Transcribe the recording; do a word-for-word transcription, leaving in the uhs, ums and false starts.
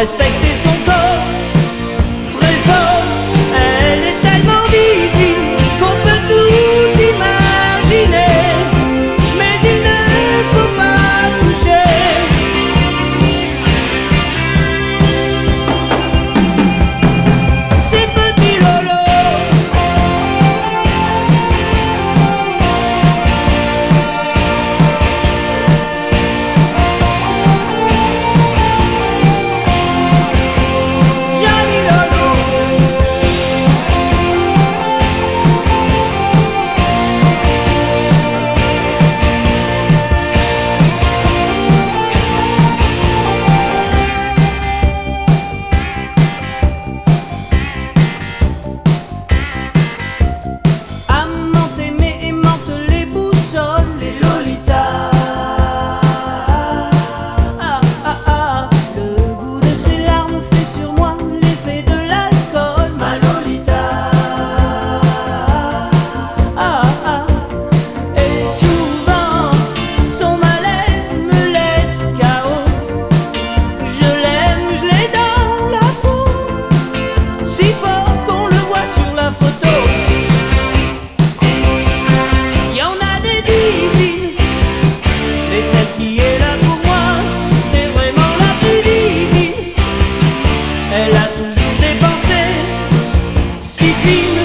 respecter son corps. Très fort, elle est tellement divine qu'on peut tout imaginer, mais il ne faut pas toucher. Ces petits lolos, Johnny Lolo. Amante, aimée, aimante, les boussoles, les lolitas. Ah, ah, ah. Le goût de ses larmes fait sur moi l'effet de l'alcool, ma Lolita. Ah, ah. Et souvent, son malaise me laisse K O. Je l'aime, je l'ai dans la peau, si fort qu'on le voit sur la photo. Il y en a des divines, mais celle qui est là pour moi, c'est vraiment la plus divine. Elle a toujours des pensées si fines.